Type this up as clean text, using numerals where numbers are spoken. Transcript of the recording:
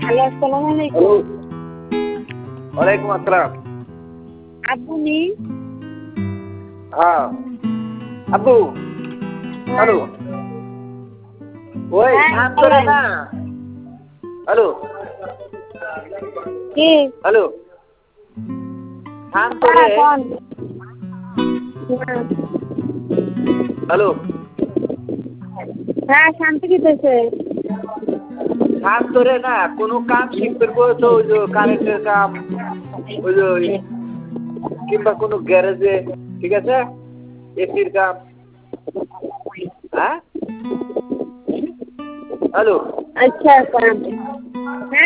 Hello, আসসালামু hello, আলাইকুম। ওয়ালাইকুম আসসালাম। আব্বু নি? হ্যাঁ, আব্বু, হ্যাঁ, হ্যালো, ওই হ্যাঁ ধান ধরে বলেন। না, হ্যালো, কি? হ্যালো, ধান হ্যাঁ তোরে, কোন? হ্যাঁ, হ্যালো, হ্যাঁ শান্তি দিতেছে। ধান তোরে না কোনো কাম শিখতে তো ওই যে কারেন্টের কাম, ওই যে কিংবা কোনো গ্যারেজে, ঠিক আছে, এসির কাম, হ্যাঁ, হ্যালো। আচ্ছা, কোন? হ্যাঁ